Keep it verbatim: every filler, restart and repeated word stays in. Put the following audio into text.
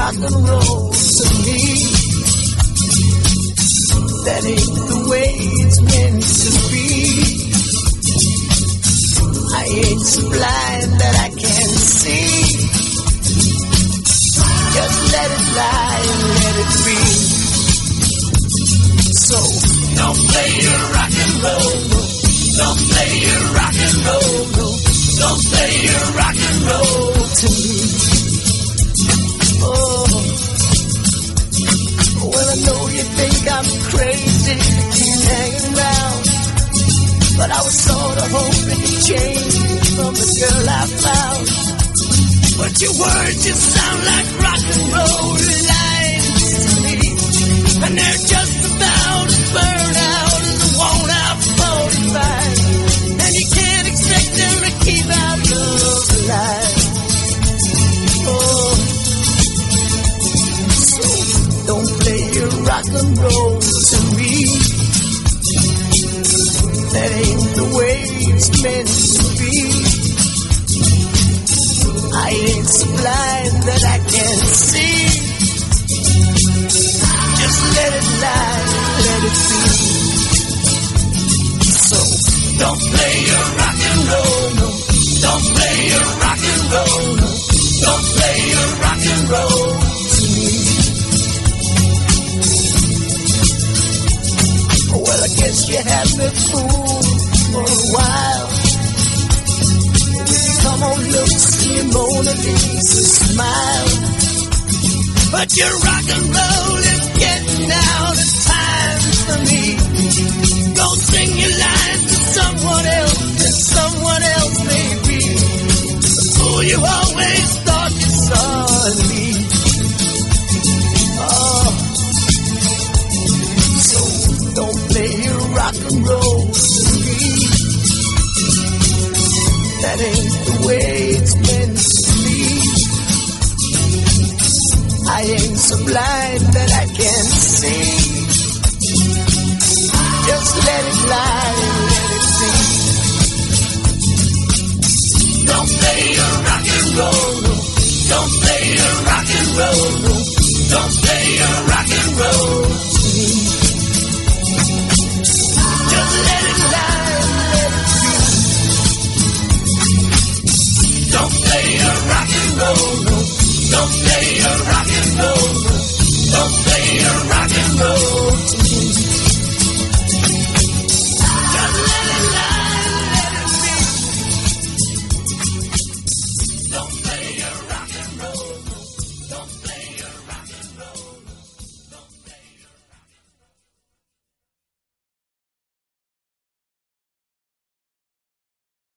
rock and roll to me. That ain't the way it's meant to be. I ain't so blind that I can't see. Just let it lie and let it be. So don't play your rock and roll, no. Don't play your rock and roll, no. Don't play your rock and roll to me. Oh, well I know you think I'm crazy to keep hanging around, but I was sorta hoping to change from the girl I found. But your words just sound like rock and roll lines to me, and they're just about as burned out as a worn out forty-five. And you can't expect them to keep our love alive. Oh, so don't play your rock and roll to me. That ain't the way it's meant to be. I ain't so blind that I can't see. Just let it lie, let it be. So don't play your rock and roll, no. Don't play your rock and roll, no. Don't play your rock and roll to me. Well, I guess you had me fooled for a while. Come on, look, see your Mona Lisa smile. But your rock and roll is